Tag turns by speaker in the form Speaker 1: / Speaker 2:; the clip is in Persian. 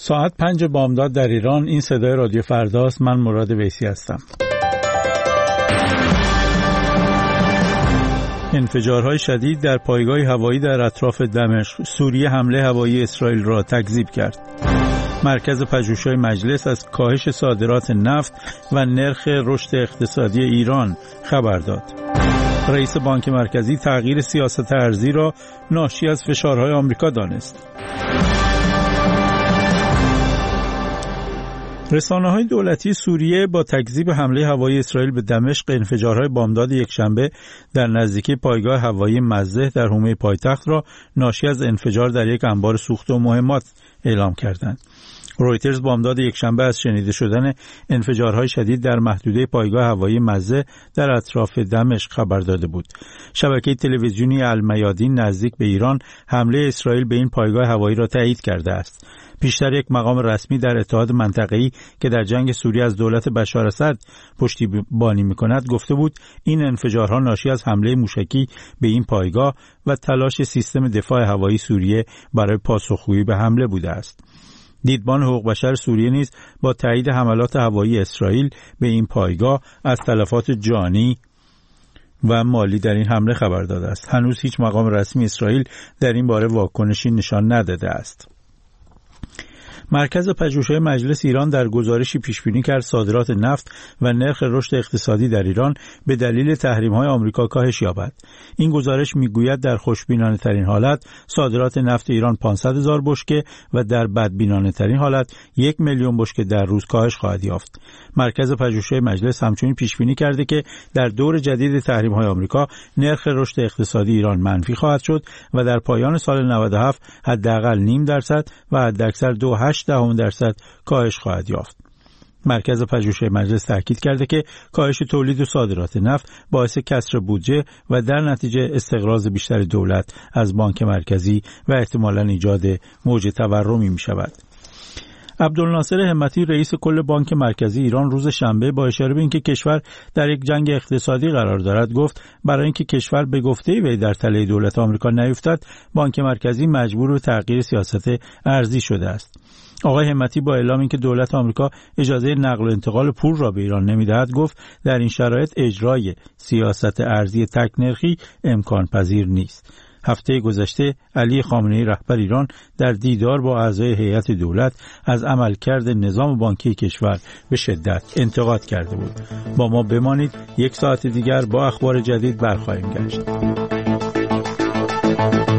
Speaker 1: ساعت 5 بامداد در ایران. این صدای رادیو فرداست. من مراد ویسی هستم. انفجارهای شدید در پایگاه هوایی در اطراف دمشق. سوریه حمله هوایی اسرائیل را تکذیب کرد. مرکز پژوهش‌های مجلس از کاهش صادرات نفت و نرخ رشد اقتصادی ایران خبر داد. رئیس بانک مرکزی تغییر سیاست ارزی را ناشی از فشارهای آمریکا دانست. رسانه‌های دولتی سوریه با تکذیب حمله هوایی اسرائیل به دمشق انفجارهای بامداد یکشنبه در نزدیکی پایگاه هوایی مزه در حومه پایتخت را ناشی از انفجار در یک انبار سوخت و مهمات اعلام کردند. رویترز بامداد یکشنبه از شنیده شدن انفجارهای شدید در محدوده پایگاه هوایی مزه در اطراف دمشق خبر داده بود. شبکه تلویزیونی المیادین نزدیک به ایران حمله اسرائیل به این پایگاه هوایی را تایید کرده است. پیشتر یک مقام رسمی در اتحاد منطقه‌ای که در جنگ سوریه از دولت بشار اسد پشتیبانی می‌کند گفته بود این انفجارها ناشی از حمله موشکی به این پایگاه و تلاش سیستم دفاع هوایی سوریه برای پاسخگویی به حمله بوده است. دیدبان حقوق بشر سوریه نیز با تایید حملات هوایی اسرائیل به این پایگاه از تلفات جانی و مالی در این حمله خبر داده است. هنوز هیچ مقام رسمی اسرائیل در این باره واکنشی نشان نداده است. مرکز پژوهش‌های مجلس ایران در گزارشی پیشبینی کرد صادرات نفت و نرخ رشد اقتصادی در ایران به دلیل تحریم‌های آمریکا کاهش یابد. این گزارش می‌گوید در خوشبینانه‌ترین حالت صادرات نفت ایران 500,000 بشکه و در بدبینانه‌ترین حالت 1,000,000 بشکه در روز کاهش خواهد یافت. مرکز پژوهش‌های مجلس همچنین پیشبینی کرده که در دور جدید تحریم‌های آمریکا نرخ رشد اقتصادی ایران منفی خواهد شد و در پایان سال 97 حداقل 0.5% و حداکثر 2.8% کاهش خواهد یافت. مرکز پژوهش‌های مجلس تاکید کرده که کاهش تولید و صادرات نفت باعث کسر بودجه و در نتیجه استقراض بیشتر دولت از بانک مرکزی و احتمالاً ایجاد موج تورمی می‌شود. عبدالناصر همتی رئیس کل بانک مرکزی ایران روز شنبه با اشاره به اینکه کشور در یک جنگ اقتصادی قرار دارد گفت برای اینکه کشور به گفته وی در تله دولت آمریکا نیفتد بانک مرکزی مجبور به تغییر سیاست ارزی شده است. آقای همتی با اعلام اینکه دولت آمریکا اجازه نقل و انتقال پول را به ایران نمیدهد گفت در این شرایط اجرای سیاست ارزی تک نرخی امکان پذیر نیست. هفته گذشته علی خامنه‌ای رهبر ایران در دیدار با اعضای هیئت دولت از عملکرد نظام بانکی کشور به شدت انتقاد کرده بود. با ما بمانید، یک ساعت دیگر با اخبار جدید برخواهیم گشت.